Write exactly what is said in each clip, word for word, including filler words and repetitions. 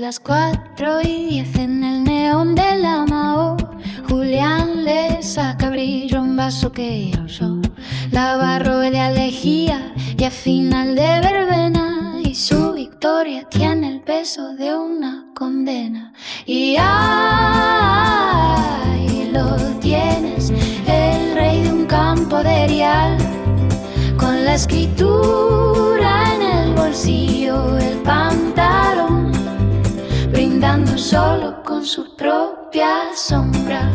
las cuatro y diez en el neón de la Mao. Julián le saca brillo a un vaso que ya usó. La barro de alejía y al final de verbena. Y su victoria tiene el peso de una condena. Y ahí lo tienes, el rey de un campo de Erial, con la escritura en el bolsillo del pantalón, brindando solo con su propia sombra.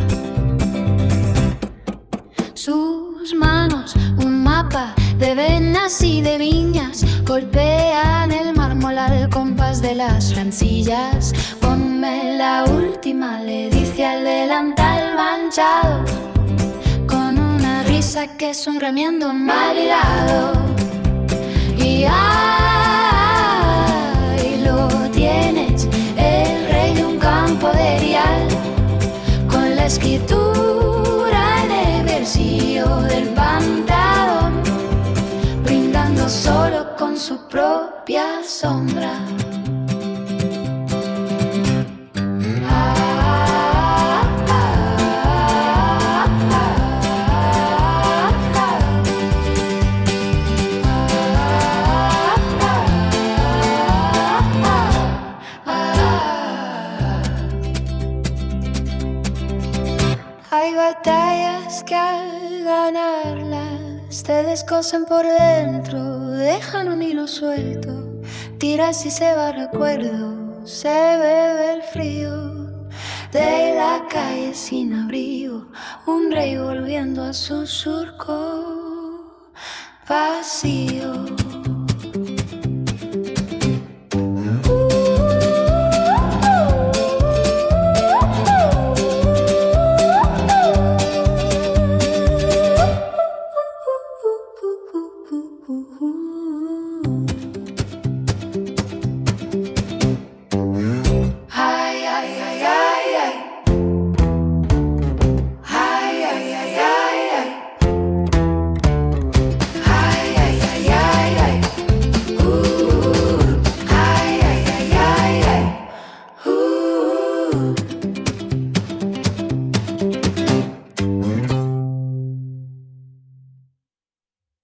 Sus manos, un mapa de venas y de viñas, golpean el mármol al compás de las rencillas. Ponme la última, le dice al delantal manchado, con una risa que es un remiendo mal hilado. Y ahí lo tienes, el rey de un campo de Erial, con la escritura en el bolsillo del pantalón, brindando solo con su propia sombra. Hay batallas que al ganarlas te descosen por dentro, dejan un hilo suelto, tiras y se va recuerdo, se bebe el frío de la calle sin abrigo, un rey volviendo a su surco vacío.